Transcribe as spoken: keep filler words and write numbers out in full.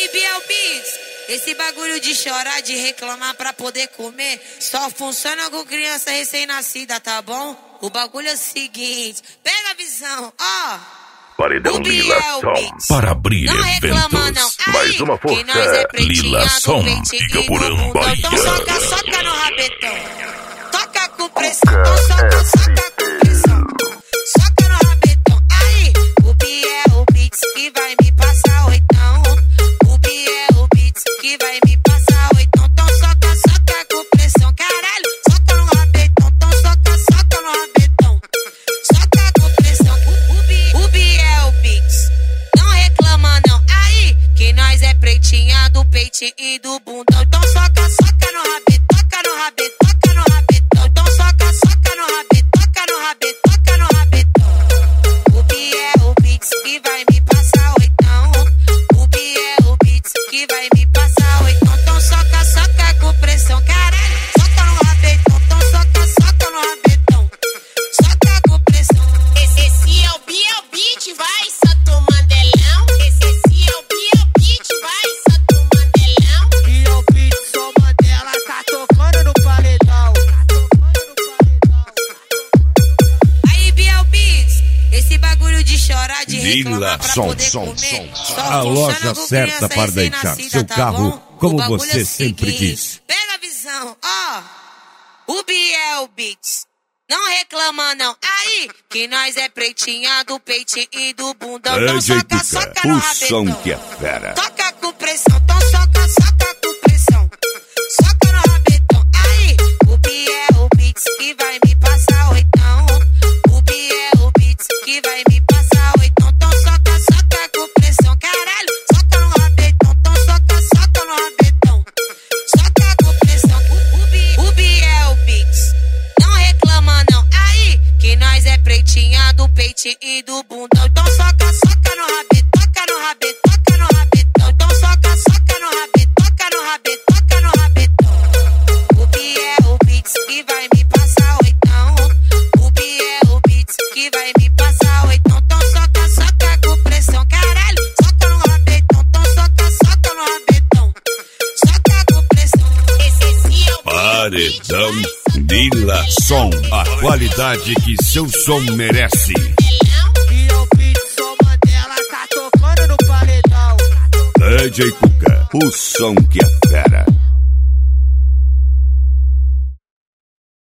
Biel Beats, esse bagulho de chorar, de reclamar pra poder comer, só funciona com criança recém-nascida, tá bom? O bagulho é o seguinte, pega a visão, ó. Paredão Lila Som. Para abrir não reclama, eventos. não. Aí, Mais uma força. que nós é Lila Som e Camporão, Bahia. Então soca, soca no rabetão. Toca com pressão, então soca, soca com pressão. Soca no rabetão. Aí, o Biel Beats que vai me passar oitão. O Biel Beats que vai me passar oitão. Então soca, soca com pressão. Caralho, soca no rabetão. Então soca, soca no rabetão. Soca com pressão. O, o, Bi, o Biel Beats. Não reclama não. Aí, que nós é pretinha do peitinho e do bundão. Então soca, soca no rabetão. Toca no rabetão. Toca no rabetão. Então soca, soca no rabetão. Toca no rabetão. Toca no rabetão. O Biel Beats que vai me passar oitão. O Biel Beats que vai me passar oitão. Então soca, soca com pressão. Caralho, soca no rabetão. Então soca, soca no rabetão. Soca com pressão. Esse, esse é o Biel Beats, vai, Santo Mandelão. Esse, esse é o Biel Beats, vai, Santo Mandelão. Biel Beats, sou Mandela, tá tocando no paredão. Aí, Biel Beats, esse bagulho de chorar, de Lila reclamar pra Som, poder som, comer, som. só A funciona loja com certa criança para deixar recém-nascida, seu tá carro bom? como O bagulho você é o sempre seguinte, quis. pega a visão, ó. O Biel Beats, não reclama não. Aí, que nós é pretinha do peitinho e do bundão. Então soca, soca no o rabetão. som que é fera. Toca com pressão, então soca, soca com pressão. Soca no rabetão. Aí, o Biel Beats que vai me passar oitão. O Biel Beats que vai me passar oitão. Então soca, soca com pressão. Caralho, soca no rabetão. Então soca, soca no rabetão. Soca com pressão. O, o, Bi, o Biel Beats, não reclama não. Aí, que nós é pretinha do peitinho e do bundão. Então soca, soca no rabetão. Toca no rabetão. Toca no rabetão. Então soca, soca no rabetão. Toca no rabetão. Toca no rabetão. O Biel Beats que vai me passar oitão. O Biel Beats que vai me passar oitão. Então soca, soca com pressão. Caralho, soca no rabetão. Então soca, soca no rabetão. Soca com pressão. Esse, esse é o Biel Beats, Paredão vai, Santo Lila Som, a Mandelão. qualidade que seu som merece. Biel Beats, sou Mandela, tá tocando no paredão. D J Cuca, o som que é